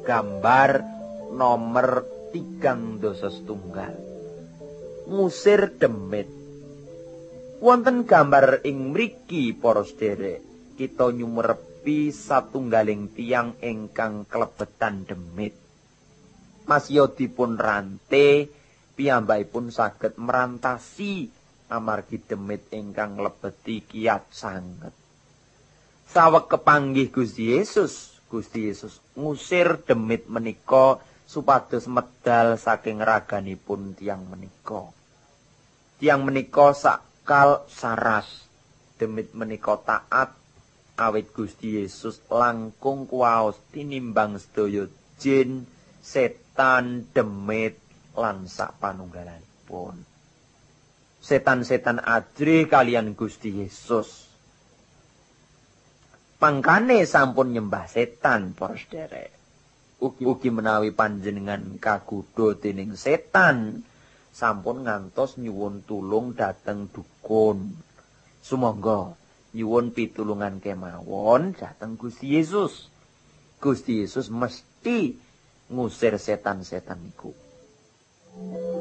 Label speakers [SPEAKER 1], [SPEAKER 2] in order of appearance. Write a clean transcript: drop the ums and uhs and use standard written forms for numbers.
[SPEAKER 1] gambar nomor 3 ngusir demit. Wonten gambar ing mriki para sedherek, kita nyumurepi satunggaling tiyang ingkang klebetan demit. Masya dipun rante, piyambakipun saged merantasi amargi demit ingkang nglebeti kiyat sanget. Saweg kepanggih Gusti Yesus ngusir demit menika supados medal saking raganipun tiyang menika. Tiyang menika sakal saras, demit menika taat awit Gusti Yesus langkung kuwaos tinimbang sedaya jin, setan, demit lan sapanunggalipun. Setan-setan ajri kalian Gusti Yesus. Pangkane sampun nyembah setan para sedherek. Ugi menawi panjenengan kagodha dening setan, sampun ngantos nyuwun tulung dhateng dukun. Sumangga nyuwun pitulungan kemawon dhateng Gusti Yesus. Gusti Yesus mesti ngusir setan-setan niku.